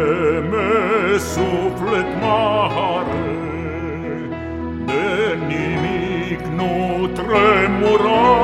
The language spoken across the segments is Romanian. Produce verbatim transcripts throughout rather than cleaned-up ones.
teme, suflet mare, de nimic nu tremura,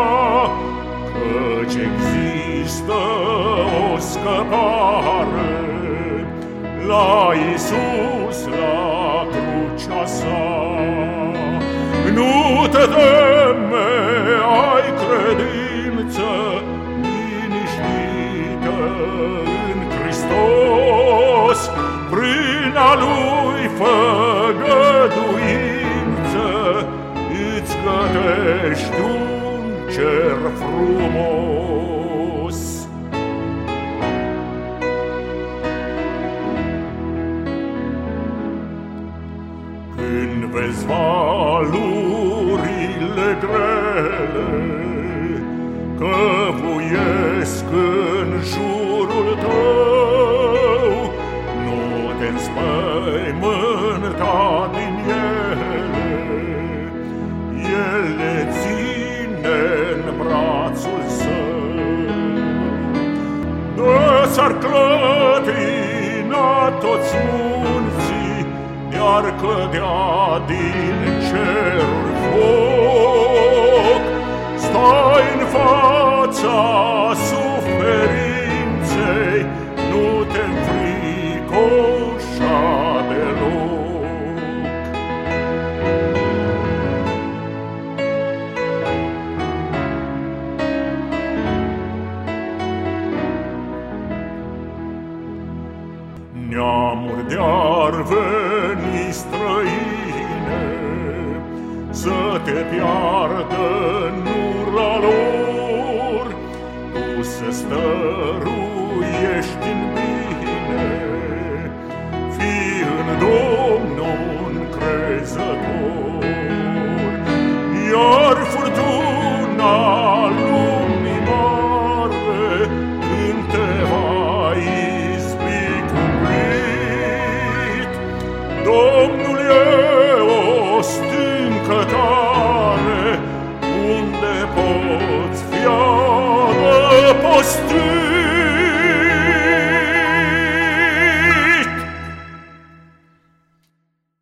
căci există o scăpare la Iisus, la crucea sa. Nu te teme, ai credință liniștită în Hristos, prin a Lui făgăduință îți gătești un cer frumos. Când vezi valurile grele că vuiesc în jurul tău, nu te înspăimânta din ele, El le ține în brațul său. Dă s-ar clătina toți munții, de-ar clădea din ceruri foc, stai în fața suferinței, nu te înfricoșa deloc. Neamuri de-ar veni străine să te piardă în ura lor, tu să stăruiești în bine, fii în Domnul încrezător. Iar furtuna lumii mare, când te va izbi cumplit, Domnul e o stâncă tare, unde poți fi adăpostit.